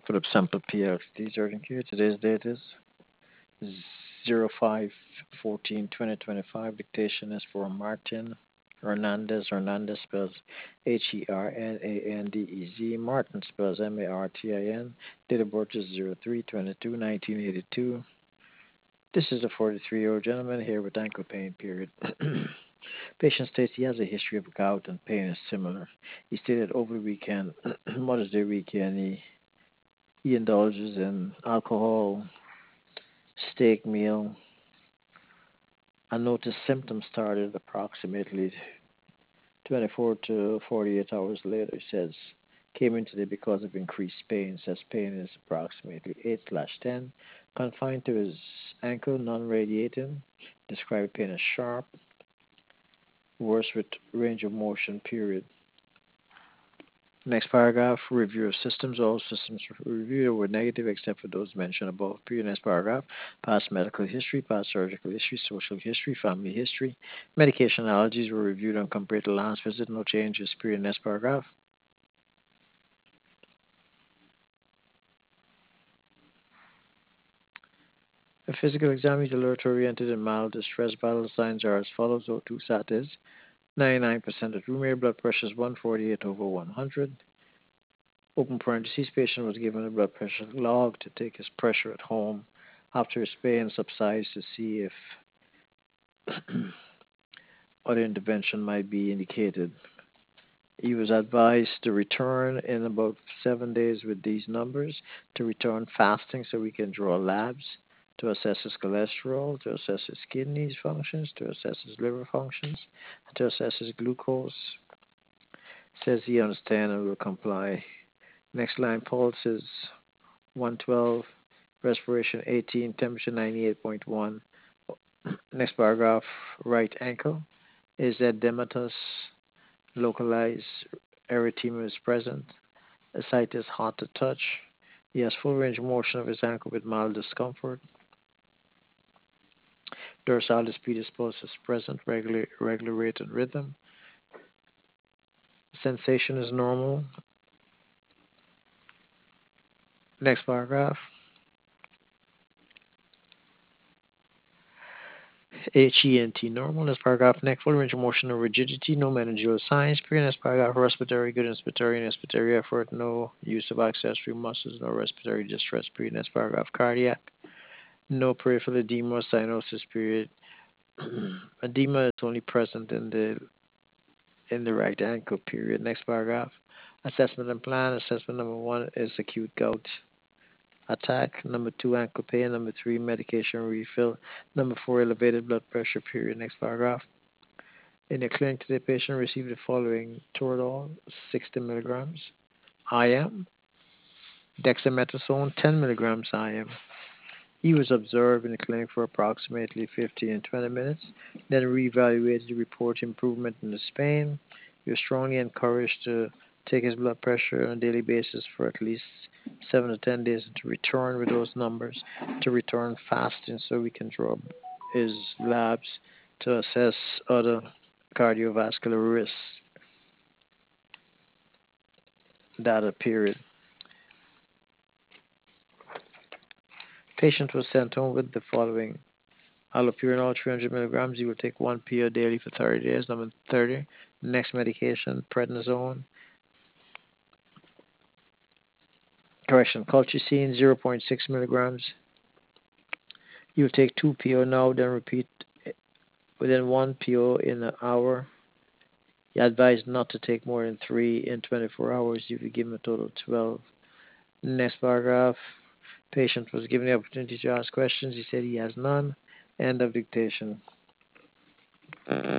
Philip Sample PLC Jordan here. Today's date is 05/14/2025. Dictation is for Martin Hernandez. Hernandez spells Hernandez. Martin spells Martin. Date of birth is 03/22/1982. This is a 43-year-old gentleman here with ankle pain, period. Patient states he has a history of gout and pain is similar. He stated over the weekend, Mother's Day weekend, he indulges in alcohol, steak meal. I noticed symptoms started approximately 24 to 48 hours later. He says came in today because of increased pain. Says pain is approximately 8/10, confined to his ankle, non-radiating. Described pain as sharp, worse with range of motion. Period. Next paragraph, review of systems. All systems reviewed were negative except for those mentioned above. Period. Next paragraph, past medical history, past surgical history, social history, family history. Medication allergies were reviewed and compared to last visit. No changes. Period. Next paragraph. A physical exam is alert oriented and mild distress. Vital signs are as follows. O2 sat is 99% at room air. Blood pressure is 148/100. Open parentheses, patient was given a blood pressure log to take his pressure at home after his pain subsides to see if other intervention might be indicated. He was advised to return in about 7 days with these numbers, to return fasting so we can draw labs, to assess his cholesterol, to assess his kidneys functions, to assess his liver functions, to assess his glucose. Says he understands and will comply. Next line, pulse is 112, respiration 18, temperature 98.1. Next paragraph, right ankle is edematous, localized erythema is present. The site is hot to touch. He has full range of motion of his ankle with mild discomfort. Dorsalis pedis pulse is present, regular rate and rhythm. Sensation is normal. Next paragraph. HENT normal. Next paragraph, neck full range of motion, no rigidity, no meningeal signs. Next paragraph, respiratory good, inspiratory effort, no use of accessory muscles, no respiratory distress. Next paragraph, cardiac, no peripheral edema, cyanosis. Edema is only present in the right ankle. Next paragraph, assessment and plan. Assessment number 1 is acute gout attack. Number 2, ankle pain. Number 3, medication refill. Number 4, elevated blood pressure. Next paragraph. In the clinic today, patient received the following: Toradol 60 milligrams IM, dexamethasone 10 milligrams IM. He was observed in the clinic for approximately 15 and 20 minutes, then reevaluated to report improvement in his pain. He was strongly encouraged to take his blood pressure on a daily basis for at least 7 to 10 days and to return with those numbers, to return fasting so we can draw his labs to assess other cardiovascular risks. Data. Patient was sent home with the following: allopurinol 300 milligrams. You will take 1 PO daily for 30 days. Number 30. Next medication, prednisone. Colchicine 0.6 milligrams. You will take 2 PO now, then repeat within 1 PO in an hour. You advised not to take more than 3 in 24 hours. You will give him a total of 12. Next paragraph. Patient was given the opportunity to ask questions. He said he has none. End of dictation.